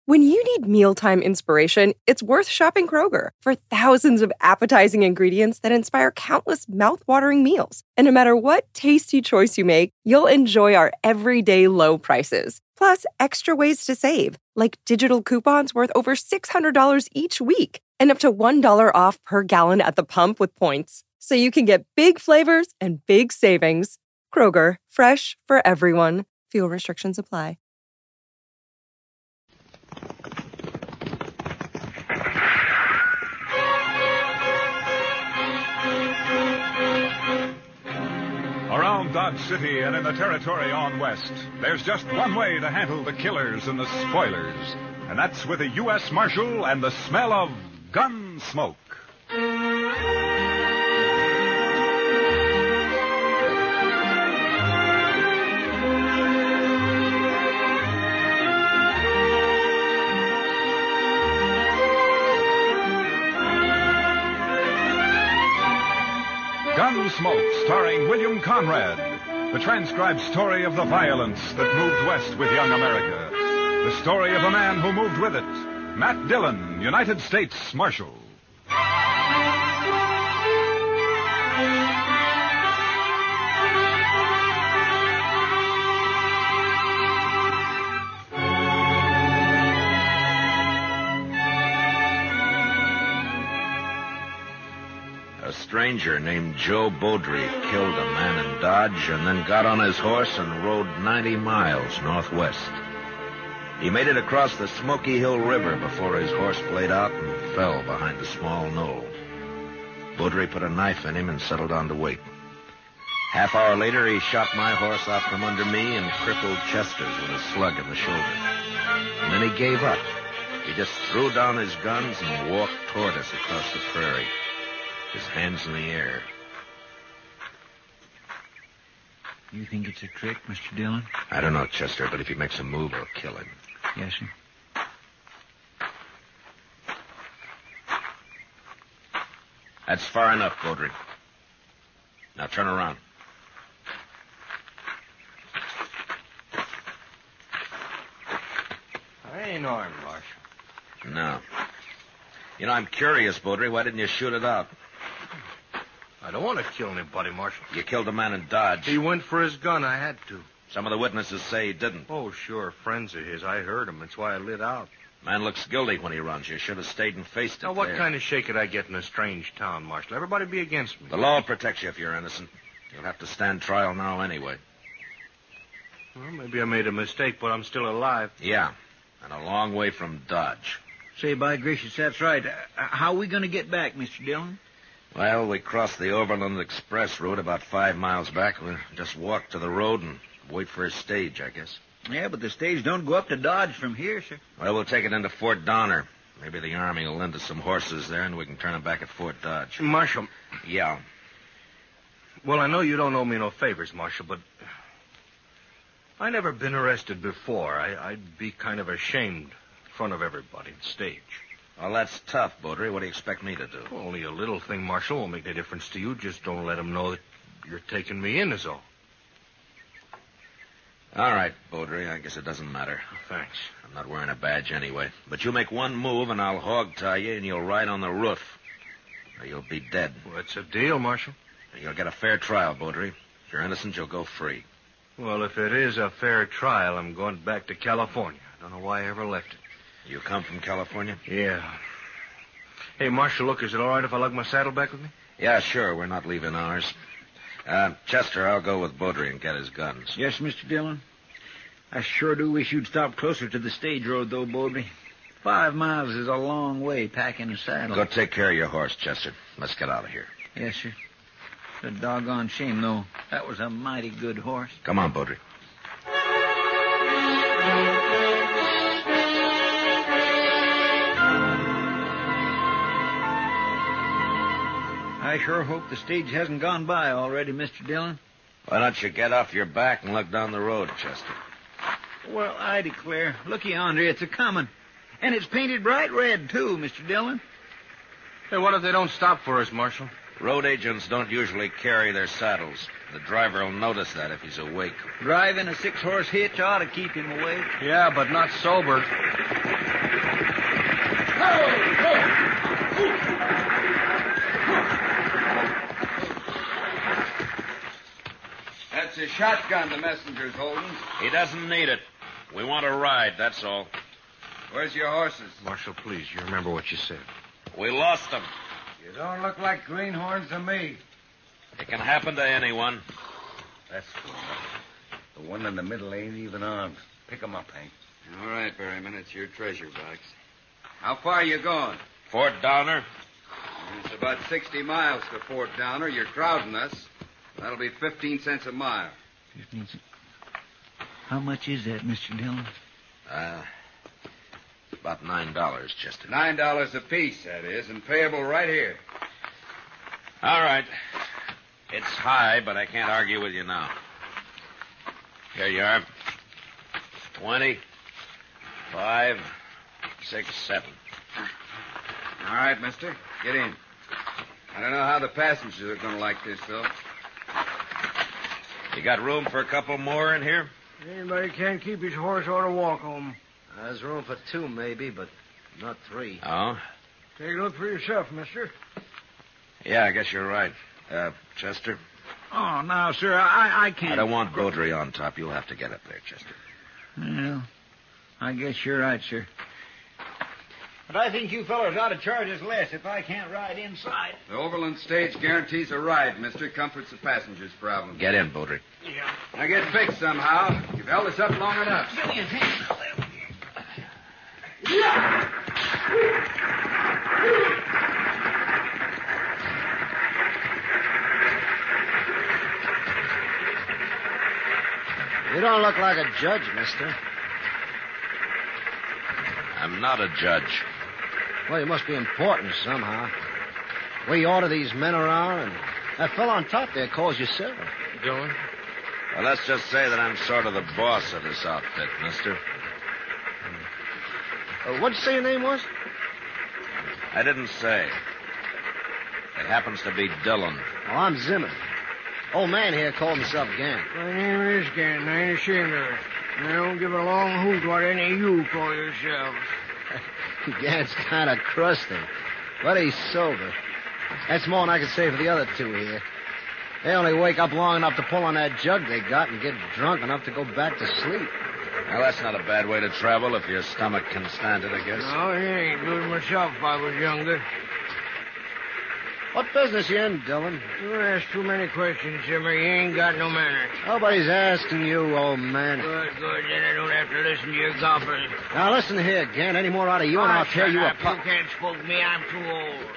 When you need mealtime inspiration, it's worth shopping Kroger for thousands of appetizing ingredients that inspire countless mouth-watering meals. And no matter what tasty choice you make, you'll enjoy our everyday low prices. Plus, extra ways to save, like digital coupons worth over $600 each week and up to $1 off per gallon at the pump with points. So you can get big flavors and big savings. Kroger, fresh for everyone. Fuel restrictions apply. Around Dodge City and in the territory on west, there's just one way to handle the killers and the spoilers, and that's with a U.S. Marshal and the smell of gun smoke. Gunsmoke, starring William Conrad. The transcribed story of the violence that moved west with young America. The story of a man who moved with it. Matt Dillon, United States Marshal. A stranger named Joe Beaudry killed a man in Dodge and then got on his horse and rode 90 miles northwest. He made it across the Smoky Hill River before his horse played out and fell behind a small knoll. Beaudry put a knife in him and settled on to wait. Half-hour later, he shot my horse out from under me and crippled Chester's with a slug in the shoulder. And then he gave up. He just threw down his guns and walked toward us across the prairie, his hands in the air. You think it's a trick, Mr. Dillon? I don't know, Chester, but if he makes a move, I'll kill him. Yes, sir. That's far enough, Beaudry. Now turn around. I ain't armed, Marshal. No. You know, I'm curious, Beaudry. Why didn't you shoot it out? I don't want to kill anybody, Marshal. You killed a man in Dodge. He went for his gun. I had to. Some of the witnesses say he didn't. Oh, sure. Friends of his. I heard him. That's why I lit out. Man looks guilty when he runs. You should have stayed and faced it. Now, what there. kind of shake could I get in a strange town, Marshal? Everybody be against me. The law protects you if you're innocent. You'll have to stand trial now anyway. Well, maybe I made a mistake, but I'm still alive. Yeah, and a long way from Dodge. Say, by gracious, that's right. How are we going to get back, Mr. Dillon? Well, we crossed the Overland Express road about 5 miles back. We'll just walk to the road and wait for a stage, I guess. Yeah, but the stage don't go up to Dodge from here, sir. Well, we'll take it into Fort Donner. Maybe the Army will lend us some horses there, and we can turn them back at Fort Dodge. Marshal. Yeah. Well, I know you don't owe me no favors, Marshal, but I never been arrested before. I'd be kind of ashamed in front of everybody on stage. Well, that's tough, Beaudry. What do you expect me to do? Well, only a little thing, Marshal. Won't make any difference to you. Just don't let them know that you're taking me in is all. All right, Beaudry. I guess it doesn't matter. Thanks. I'm not wearing a badge anyway. But you make one move, and I'll hog-tie you, and you'll ride on the roof. Or you'll be dead. Well, it's a deal, Marshal. You'll get a fair trial, Beaudry. If you're innocent, you'll go free. Well, if it is a fair trial, I'm going back to California. I don't know why I ever left it. You come from California? Yeah. Hey, Marshal, look, is it all right if I lug my saddle back with me? Yeah, sure. We're not leaving ours. Chester, I'll go with Beaudry and get his guns. Yes, Mr. Dillon. I sure do wish you'd stop closer to the stage road, though, Beaudry. 5 miles is a long way packing a saddle. Go take care of your horse, Chester. Let's get out of here. Yes, sir. It's a doggone shame, though. That was a mighty good horse. Come on, Beaudry. I sure hope the stage hasn't gone by already, Mr. Dillon. Why don't you get off your back and look down the road, Chester? Well, I declare. Look yonder, it's a-comin'. And it's painted bright red, too, Mr. Dillon. Hey, what if they don't stop for us, Marshal? Road agents don't usually carry their saddles. The driver will notice that if he's awake. Driving a 6-horse hitch ought to keep him awake. Yeah, but not sober. That's a shotgun the messenger's holding. He doesn't need it. We want a ride, that's all. Where's your horses? Marshal, please, you remember what you said. We lost them. You don't look like greenhorns to me. It can happen to anyone. That's cool. The one in the middle ain't even armed. Pick him up, Hank. All right, Berryman, it's your treasure box. How far you going? Fort Downer. It's about 60 miles to Fort Downer. You're crowding us. That'll be 15 cents a mile. 15 cents. How much is that, Mr. Dillon? About $9, Chester. $9 apiece, that is, and payable right here. All right. It's high, but I can't argue with you now. Here you are. 20, 5, 6, 7. All right, mister. Get in. I don't know how the passengers are going to like this, though. You got room for a couple more in here? Anybody can't keep his horse ought to walk home. There's room for 2, maybe, but not 3. Oh? Take a look for yourself, mister. Yeah, I guess you're right. Chester? Oh, now, sir, I can't... I don't want Beaudry on top. You'll have to get up there, Chester. Well, I guess you're right, sir. But I think you fellas ought to charge us less if I can't ride inside. The Overland stage guarantees a ride, mister. Comforts the passengers' problem. Get in, Beaudry. Yeah. Now get fixed somehow. You've held us up long enough. Give me a hand now, there. You don't look like a judge, mister. I'm not a judge. Well, you must be important somehow. We order these men around, and that fellow on top there calls you sir. Dillon? Well, let's just say that I'm sort of the boss of this outfit, mister. What'd you say your name was? I didn't say. It happens to be Dillon. Oh, I'm Zimmer. Old man here called himself Gant. My name is Gann. I ain't ashamed of it. I don't give a long hoot what any of you call yourselves. Gant's kind of crusty, but he's sober. That's more than I can say for the other two here. They only wake up long enough to pull on that jug they got and get drunk enough to go back to sleep. Well, that's not a bad way to travel if your stomach can stand it, I guess. No, it ain't. Do it myself if I was younger. What business you in, Dillon? You ask too many questions, Zimmer. You ain't got no manners. Nobody's asking you, old man. Good. Then I don't have to listen to your gobbling. Now, listen here, Gant. Any more out of you, and I'll tear you apart. You can't spook me. I'm too old.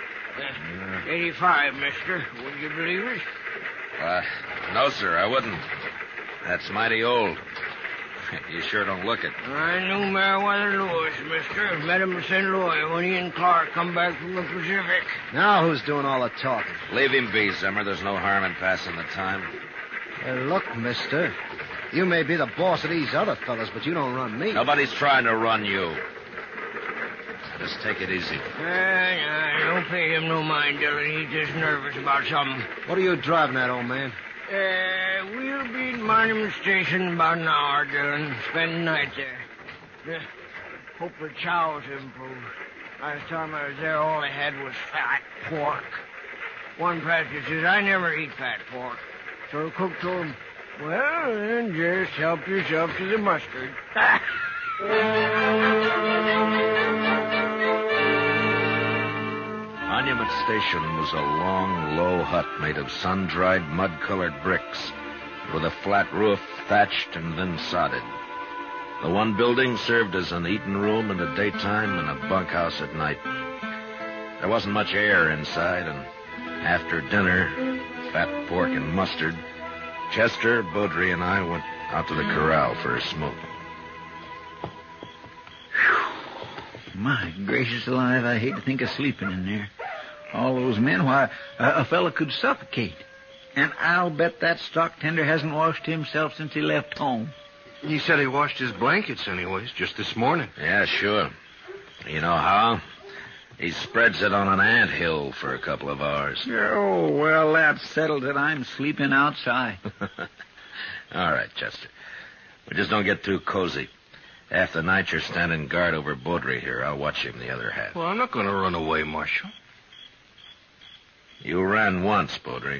85, mister. Would you believe it? No, sir, I wouldn't. That's mighty old. You sure don't look it. I knew Meriwether Lewis, mister. Met him in St. Louis when he and Clark come back from the Pacific. Now who's doing all the talking? Leave him be, Zimmer. There's no harm in passing the time. Look, mister. You may be the boss of these other fellas, but you don't run me. Nobody's trying to run you. Just take it easy. Don't pay him no mind, Dillon. He's just nervous about something. What are you driving at, old man? We'll be at Monument Station in about an hour, Dillon. Spend the night there. Hope the chow's improved. Last time I was there, all I had was fat pork. One passenger says, I never eat fat pork. So the cook told him, well, then just help yourself to the mustard. Monument Station was a long, low hut made of sun-dried, mud-colored bricks, with a flat roof thatched and then sodded. The one building served as an eating room in the daytime and a bunkhouse at night. There wasn't much air inside, and after dinner, fat pork and mustard, Chester, Beaudry, and I went out to the corral for a smoke. My gracious alive, I hate to think of sleeping in there. All those men, why, a fella could suffocate. And I'll bet that stock tender hasn't washed himself since he left home. He said he washed his blankets anyways, just this morning. Yeah, sure. You know how? He spreads it on an anthill for a couple of hours. Oh, well, that settles it. I'm sleeping outside. All right, Chester. We just don't get too cozy. Half the night you're standing guard over Baudry here. I'll watch him the other half. Well, I'm not going to run away, Marshal. You ran once, Baudry.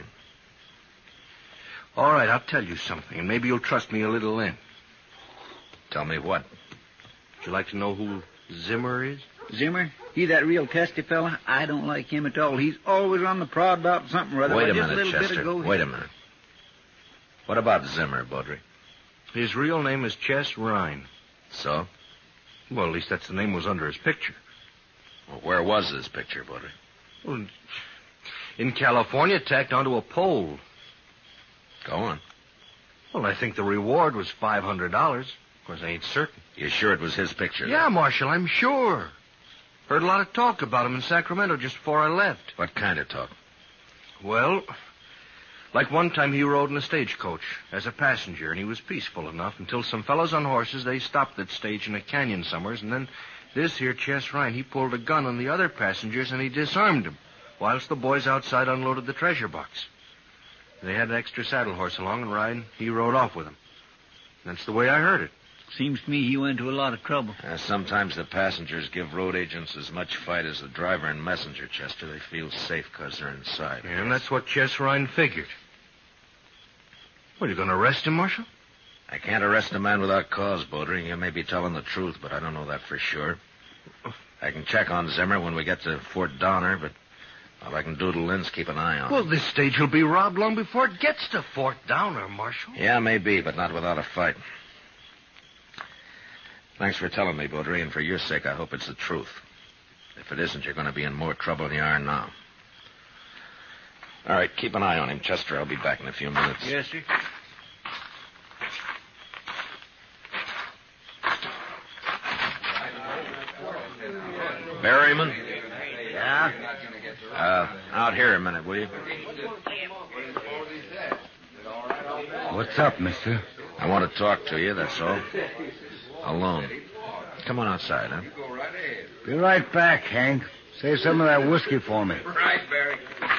All right, I'll tell you something, and maybe you'll trust me a little then. Tell me what? Would you like to know who Zimmer is? Zimmer? He that real testy fella? I don't like him at all. He's always on the prod about something or other. Wait a Just minute, little bit Chester. ago, Wait a minute. What about Zimmer, Baudry? His real name is Chess Rhine. So? Well, at least that's the name was under his picture. Well, where was his picture, Baudry? Well, in California, tacked onto a pole. Go on. Well, I think the reward was $500. Of course, I ain't certain. You sure it was his picture? Yeah, Marshal, I'm sure. Heard a lot of talk about him in Sacramento just before I left. What kind of talk? Well, like one time he rode in a stagecoach as a passenger, and he was peaceful enough until some fellows on horses, they stopped that stage in a canyon somewheres, and then this here Chess Rhine, he pulled a gun on the other passengers, and he disarmed them, whilst the boys outside unloaded the treasure box. They had an extra saddle horse along, and Rhine, he rode off with them. That's the way I heard it. Seems to me he went to a lot of trouble. Sometimes the passengers give road agents as much fight as the driver and messenger, Chester. They feel safe because they're inside. Yeah, and that's what Chess Rhine figured. What, you going to arrest him, Marshal? I can't arrest a man without cause, Baudry. You may be telling the truth, but I don't know that for sure. I can check on Zimmer when we get to Fort Donner, but all I can do to Lynn's keep an eye on him. Well, this stage will be robbed long before it gets to Fort Donner, Marshal. Yeah, maybe, but not without a fight. Thanks for telling me, Baudry, and for your sake, I hope it's the truth. If it isn't, you're going to be in more trouble than you are now. All right, keep an eye on him, Chester. I'll be back in a few minutes. Yes, sir. Berryman? Yeah? Out here a minute, will you? What's up, mister? I want to talk to you, that's all. Alone. Come on outside, huh? Be right back, Hank. Save some of that whiskey for me. Right, Barry.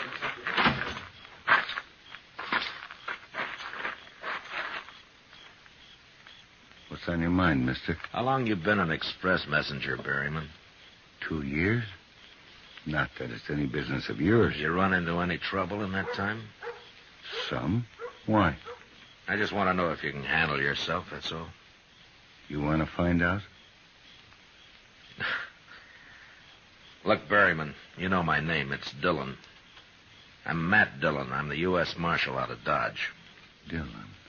What's on your mind, mister? How long you been an express messenger, Berryman? 2 years? Not that it's any business of yours. Did you run into any trouble in that time? Some? Why? I just want to know if you can handle yourself, that's all. You want to find out? Look, Berryman, you know my name. It's Dillon. I'm Matt Dillon. I'm the U.S. Marshal out of Dodge. Dillon.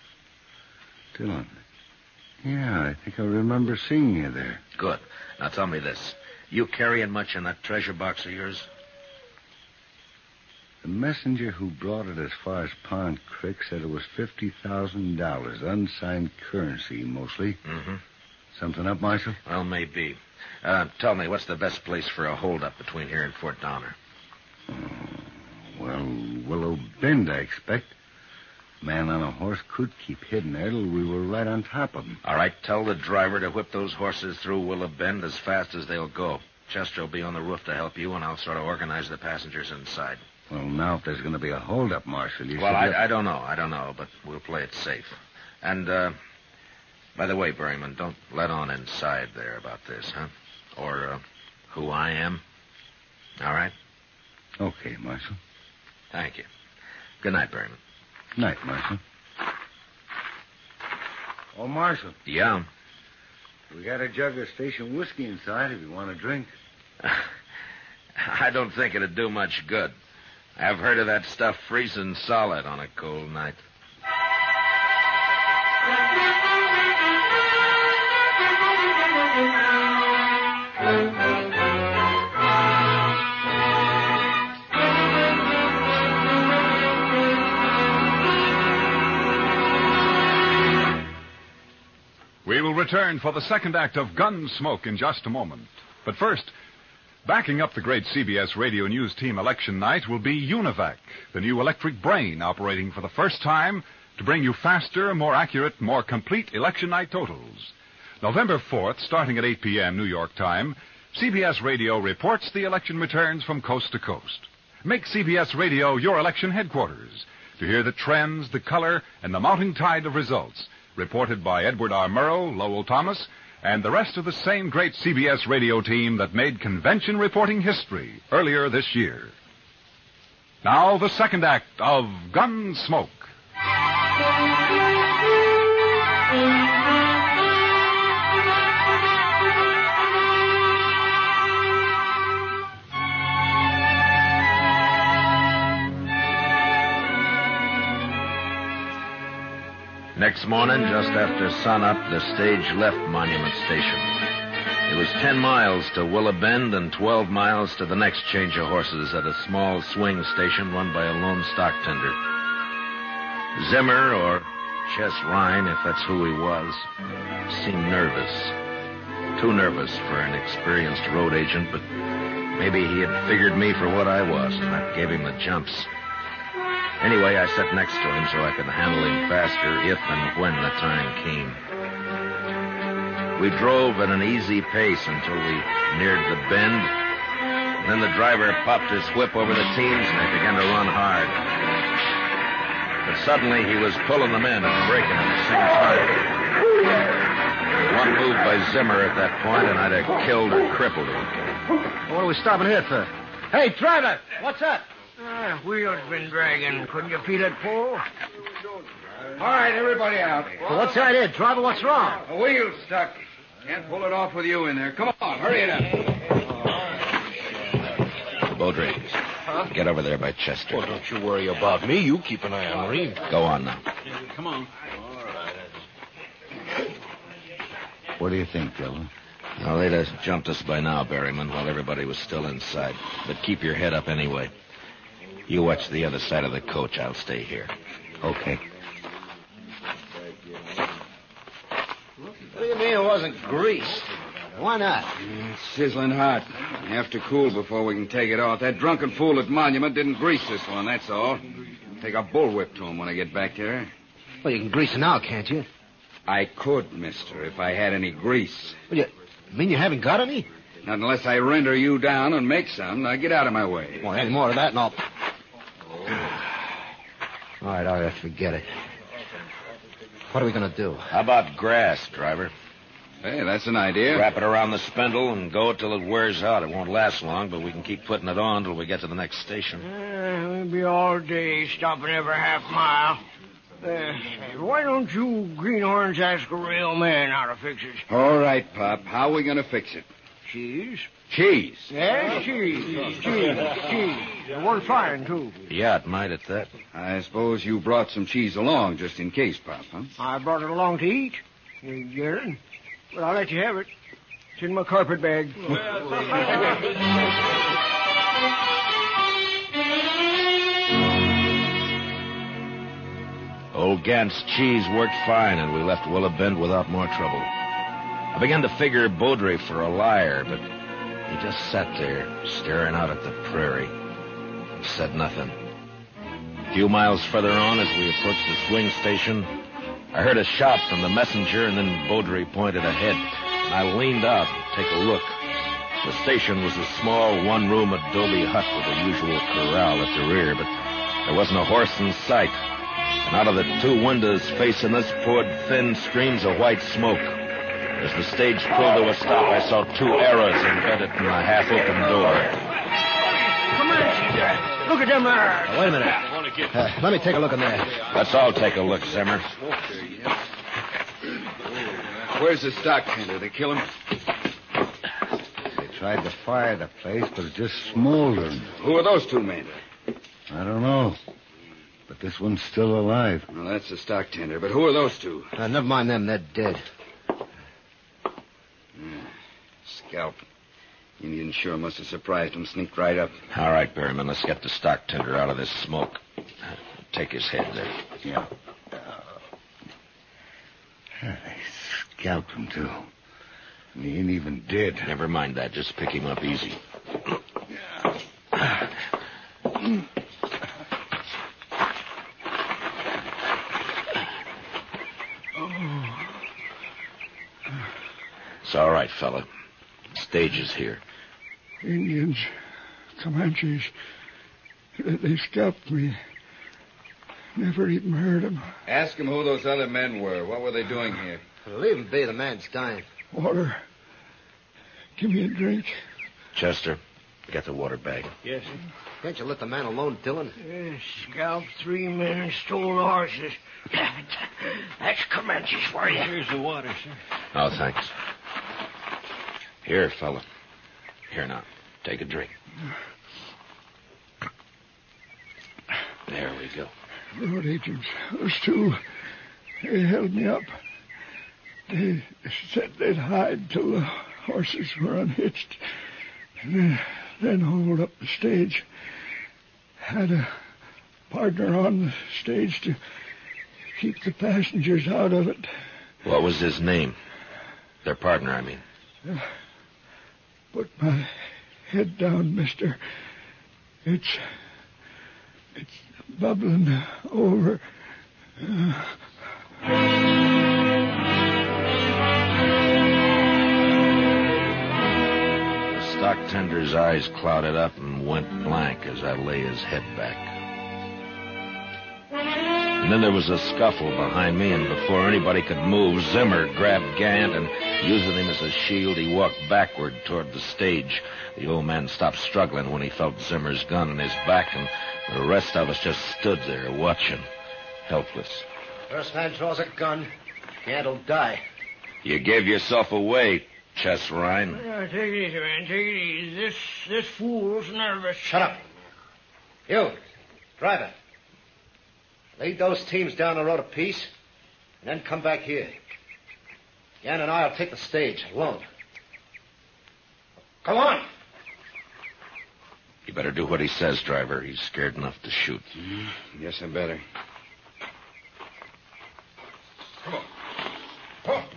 Yeah, I think I remember seeing you there. Good. Now tell me this. You carrying much in that treasure box of yours? The messenger who brought it as far as Pond Creek said it was $50,000, unsigned currency, mostly. Mm-hmm. Something up, Marshal? Well, maybe. Tell me, what's the best place for a holdup between here and Fort Donner? Well, Willow Bend, I expect. Man on a horse could keep hidden there till we were right on top of him. All right, tell the driver to whip those horses through Willow Bend as fast as they'll go. Chester will be on the roof to help you, and I'll sort of organize the passengers inside. Well, now, if there's going to be a holdup, Marshal, you Well, should... I don't know, but we'll play it safe. And, by the way, Berryman, don't let on inside there about this, huh? Or, who I am. All right? Okay, Marshal. Thank you. Good night, Berryman. Night, Marshal. Oh, Marshal. Yeah? We got a jug of station whiskey inside if you want a drink. I don't think it'd do much good. I've heard of that stuff freezing solid on a cold night. We will return for the second act of Gunsmoke in just a moment. But first, backing up the great CBS Radio News Team election night will be Univac, the new electric brain operating for the first time to bring you faster, more accurate, more complete election night totals. November 4th, starting at 8 p.m. New York time, CBS Radio reports the election returns from coast to coast. Make CBS Radio your election headquarters to hear the trends, the color, and the mounting tide of results reported by Edward R. Murrow, Lowell Thomas, and the rest of the same great CBS radio team that made convention reporting history earlier this year. Now, the second act of Gunsmoke. Next morning, just after sunup, the stage left Monument Station. It was 10 miles to Willow Bend and 12 miles to the next change of horses at a small swing station run by a lone stock tender. Zimmer, or Chess Ryan, if that's who he was, seemed nervous. Too nervous for an experienced road agent, but maybe he had figured me for what I was, and that gave him the jumps. Anyway, I sat next to him so I could handle him faster if and when the time came. We drove at an easy pace until we neared the bend. Then the driver popped his whip over the teams and they began to run hard. But suddenly he was pulling them in and braking at the same time. One move by Zimmer at that point and I'd have killed or crippled him. What are we stopping here for? Hey, driver, what's that? Wheels been dragging. Couldn't you feel it pull? All right, everybody out. Well, what's the idea, driver? What's wrong? The wheel's stuck. Can't pull it off with you in there. Come on, hurry it up. Baudry, get over there by Chester. Oh, don't you worry about me. You keep an eye on Reed. Go on now. Come on. What do you think, Dillon? Well, they'd have jumped us by now, Berryman, while everybody was still inside. But keep your head up anyway. You watch the other side of the coach. I'll stay here. Okay. What do you mean it wasn't greased? Why not? It's sizzling hot. Have to cool before we can take it off. That drunken fool at Monument didn't grease this one, that's all. Take a bullwhip to him when I get back there. Well, you can grease it now, can't you? I could, mister, if I had any grease. Well, you mean you haven't got any? Not unless I render you down and make some. Now get out of my way. Well, any more of that and I'll... All right, forget it. What are we going to do? How about grass, driver? Hey, that's an idea. Wrap it around the spindle and go till it wears out. It won't last long, but we can keep putting it on till we get to the next station. We'll be all day stopping every half mile. Why don't you greenhorns ask a real man how to fix it? All right, Pop. How are we going to fix it? Cheese? Cheese? Yeah, cheese. It works fine, too. Yeah, it might at that. I suppose you brought some cheese along just in case, Pop, huh? I brought it along to eat. You get it? But I'll let you have it. It's in my carpet bag. Old Gant's cheese worked fine, and we left Willow Bend without more trouble. I began to figure Baudry for a liar, but he just sat there, staring out at the prairie, and said nothing. A few miles further on, as we approached the swing station, I heard a shout from the messenger, and then Baudry pointed ahead, and I leaned out to take a look. The station was a small one-room adobe hut with the usual corral at the rear, but there wasn't a horse in sight. And out of the two windows facing us poured thin streams of white smoke. As the stage pulled to a stop, I saw two arrows embedded in the half-open door. Come on, look at them there. Wait a minute. Let me take a look in there. Let's all take a look, Zimmer. Where's the stock tender? They kill him? They tried to fire the place, but it just smoldered. Who are those two men? I don't know. But this one's still alive. Well, that's the stock tender. But who are those two? Never mind them. They're dead. Scalp. Indian sure must have surprised him. Sneaked right up. All right, Berryman, let's get the stock tender out of this smoke. Take his head there. Yeah. They scalped him, too. And he ain't even dead. Never mind that. Just pick him up easy. It's all right, fella. Stage is here. Indians, Comanches, they scalped me. Never even heard them. Ask him who those other men were. What were they doing here? Leave him be. The man's dying. Water. Give me a drink. Chester, get the water bag. Yes, sir. Can't you let the man alone, Dillon? Scalped 3 men and stole the horses. That's Comanches for you. Here's the water, sir. Oh, thanks. Here, fella. Here now. Take a drink. There we go. Road agents. Those two. They held me up. They said they'd hide till the horses were unhitched. And then hold up the stage. Had a partner on the stage to keep the passengers out of it. What was his name? Their partner, I mean. Put my head down, mister. It's bubbling over. The stock tender's eyes clouded up and went blank as I lay his head back. And then there was a scuffle behind me, and before anybody could move, Zimmer grabbed Gant, and using him as a shield, he walked backward toward the stage. The old man stopped struggling when he felt Zimmer's gun in his back, and the rest of us just stood there watching, helpless. First man draws a gun, Gant'll die. You gave yourself away, Chess Ryan. Take it easy, man. Take it easy. This fool's nervous. Shut up. You, driver. Lead those teams down the road a piece, and then come back here. Gant and I'll take the stage alone. Come on. You better do what he says, driver. He's scared enough to shoot. Guess I better. Come on. Come on.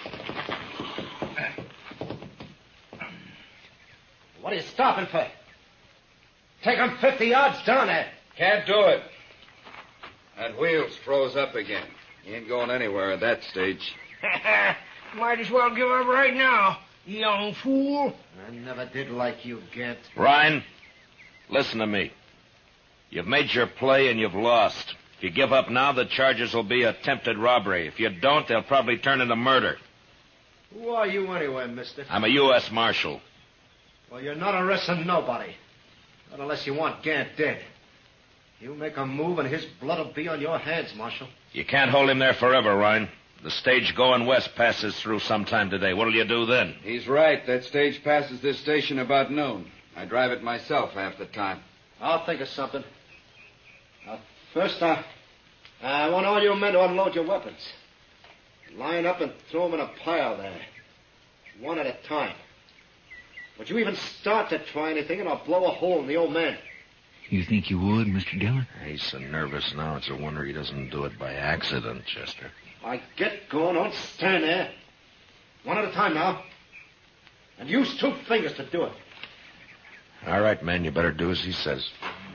What are you stopping for? Take him 50 yards down there. Can't do it. That wheel's froze up again. He ain't going anywhere at that stage. Might as well give up right now, you young fool. I never did like you, Gant. Ryan, listen to me. You've made your play and you've lost. If you give up now, the charges will be attempted robbery. If you don't, they'll probably turn into murder. Who are you anyway, mister? I'm a U.S. Marshal. Well, you're not arresting nobody. Not unless you want Gant dead. You make a move and his blood will be on your hands, Marshal. You can't hold him there forever, Ryan. The stage going west passes through sometime today. What'll you do then? He's right. That stage passes this station about noon. I drive it myself half the time. I'll think of something. First, I want all you men to unload your weapons. Line up and throw them in a pile there. One at a time. Would you even start to try anything, and I'll blow a hole in the old man. You think you would, Mr. Dillon? He's so nervous now, it's a wonder he doesn't do it by accident, Chester. I get going, don't stand there. One at a time now. And use 2 fingers to do it. All right, man, you better do as he says.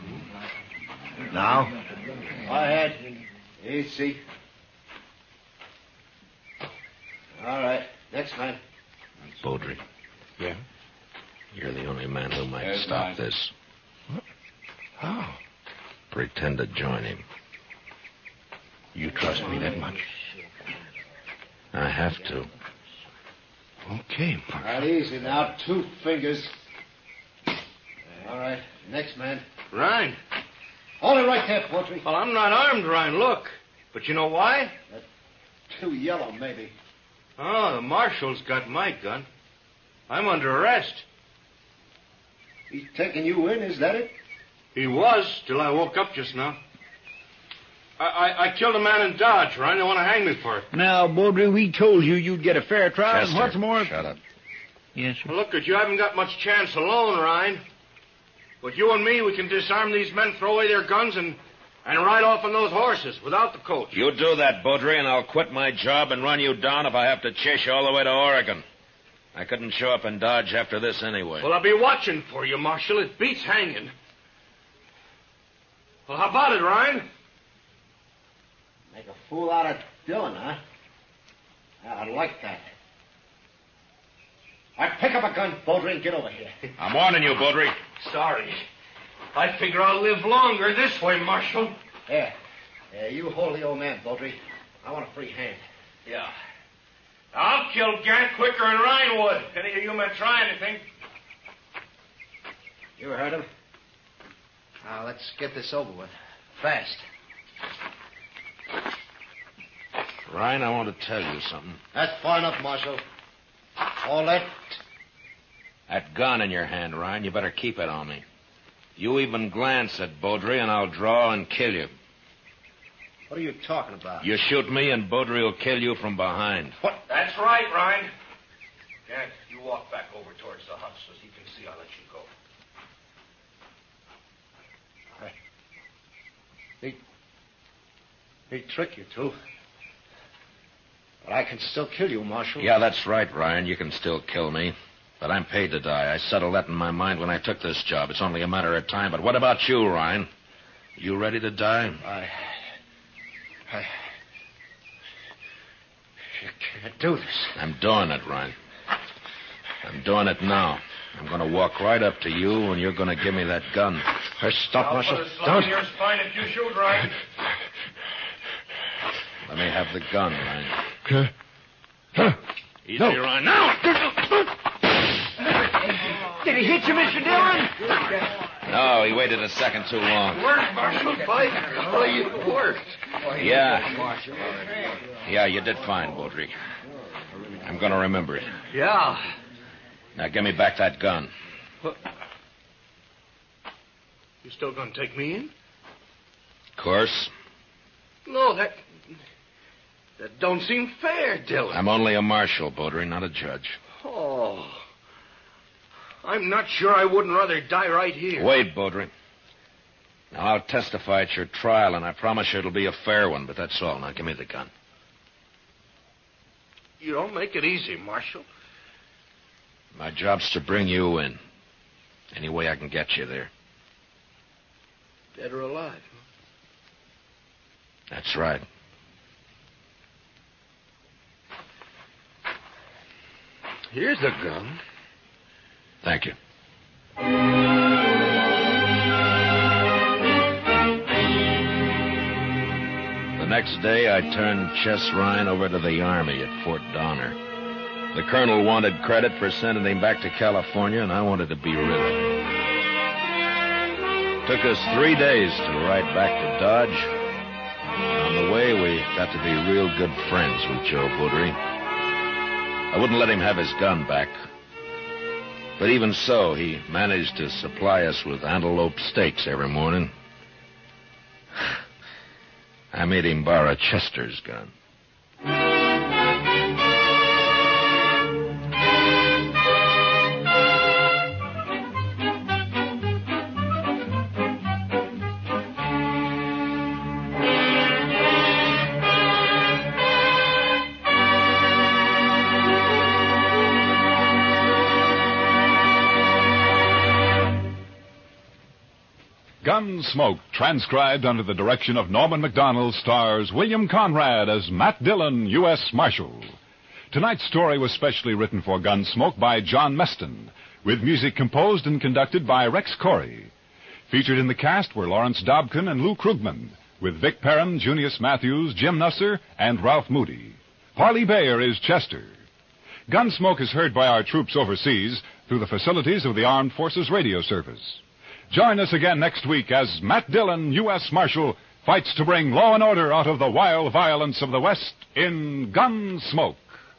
Now? Go ahead. Easy. All right. Next man. Beaudry. Yeah? You're the only man who might There's stop mine. this. How? Pretend to join him. You trust me that much? I have to. Okay, All right, easy now. 2 fingers. All right. Next man. Ryan. Hold it right there, Beaudry. Well, I'm not armed, Ryan. Look. But you know why? Too yellow, maybe. Oh, the marshal's got my gun. I'm under arrest. He's taking you in, is that it? He was, till I woke up just now. I killed a man in Dodge, Ryan. They want to hang me for it. Now, Beaudry, we told you you'd get a fair trial. Chester, And what's more... shut up. Yes, sir. Well, look, you haven't got much chance alone, Ryan. But you and me, we can disarm these men, throw away their guns, and ride off on those horses without the coach. You do that, Beaudry, and I'll quit my job and run you down if I have to chase you all the way to Oregon. I couldn't show up in Dodge after this anyway. Well, I'll be watching for you, Marshal. It beats hanging. Well, how about it, Ryan? Make a fool out of Dillon, huh? I like that. All right, pick up a gun, Beaudry, and get over here. I'm warning you, Beaudry. Sorry. I figure I'll live longer this way, Marshal. Here. You hold the old man, Beaudry. I want a free hand. Yeah. I'll kill Gant quicker than Ryan would. If any of you men try anything. You heard him. Now, let's get this over with. Fast. Ryan, I want to tell you something. That's far enough, Marshal. All that... That gun in your hand, Ryan, you better keep it on me. You even glance at Beaudry, and I'll draw and kill you. What are you talking about? You shoot me, and Beaudry will kill you from behind. What? That's right, Ryan. Gant, you walk back over towards the hut so he can see I'll let you go. He'd trick you, too. But I can still kill you, Marshal. Yeah, that's right, Ryan. You can still kill me. But I'm paid to die. I settled that in my mind when I took this job. It's only a matter of time. But what about you, Ryan? You ready to die? You can't do this. I'm doing it, Ryan. I'm doing it now. I'm going to walk right up to you, and you're going to give me that gun. Stop, Marshal. Don't. Your spine if you shoot, Ryan. Let me have the gun, Ryan. Easy, No. Ryan. Now! Did he hit you, Mr. Dillon? No, he waited a second too long. Worked, Marshal. By golly, you worked. Yeah, you did fine, Beaudry. I'm going to remember it. Yeah. Now, give me back that gun. You still gonna take me in? Of course. No, that don't seem fair, Dillon. I'm only a marshal, Beaudry, not a judge. Oh. I'm not sure I wouldn't rather die right here. Wait, Beaudry. Now, I'll testify at your trial, and I promise you it'll be a fair one, but that's all. Now, give me the gun. You don't make it easy, Marshal. My job's to bring you in. Any way I can get you there. Dead or alive, huh? That's right. Here's the gun. Thank you. The next day, I turned Chess Ryan over to the Army at Fort Donner. The colonel wanted credit for sending him back to California, and I wanted to be rid of him. Took us 3 days to ride back to Dodge. On the way, we got to be real good friends with Joe Beaudry. I wouldn't let him have his gun back. But even so, he managed to supply us with antelope steaks every morning. I made him borrow Chester's gun. Gunsmoke, transcribed under the direction of Norman Macdonald, stars William Conrad as Matt Dillon, U.S. Marshal. Tonight's story was specially written for Gunsmoke by John Meston, with music composed and conducted by Rex Corey. Featured in the cast were Lawrence Dobkin and Lou Krugman, with Vic Perrin, Junius Matthews, Jim Nusser, and Ralph Moody. Parley Bayer is Chester. Gunsmoke is heard by our troops overseas through the facilities of the Armed Forces Radio Service. Join us again next week as Matt Dillon, U.S. Marshal, fights to bring law and order out of the wild violence of the West in Gunsmoke.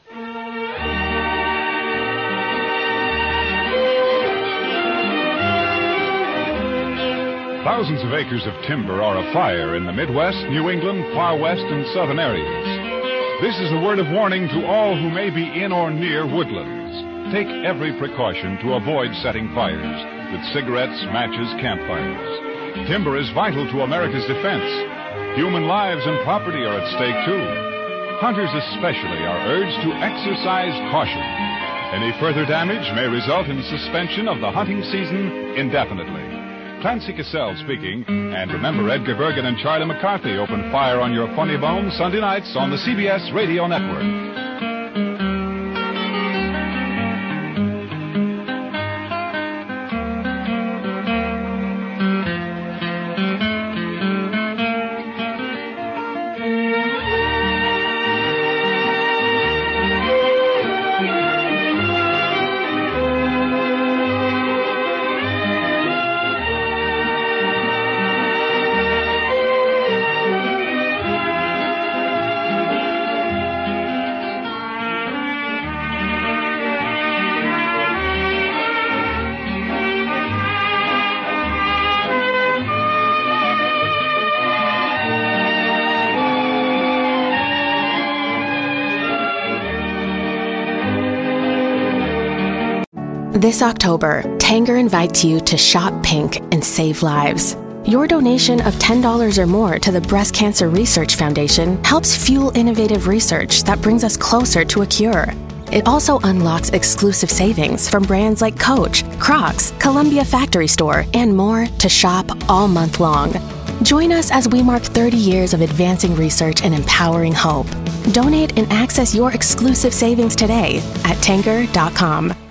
Thousands of acres of timber are afire in the Midwest, New England, Far West, and Southern areas. This is a word of warning to all who may be in or near woodlands. Take every precaution to avoid setting fires with cigarettes, matches, campfires. Timber is vital to America's defense. Human lives and property are at stake, too. Hunters especially are urged to exercise caution. Any further damage may result in suspension of the hunting season indefinitely. Clancy Cassell speaking, and remember Edgar Bergen and Charlie McCarthy open fire on your funny bone Sunday nights on the CBS Radio Network. This October, Tanger invites you to shop pink and save lives. Your donation of $10 or more to the Breast Cancer Research Foundation helps fuel innovative research that brings us closer to a cure. It also unlocks exclusive savings from brands like Coach, Crocs, Columbia Factory Store, and more to shop all month long. Join us as we mark 30 years of advancing research and empowering hope. Donate and access your exclusive savings today at Tanger.com.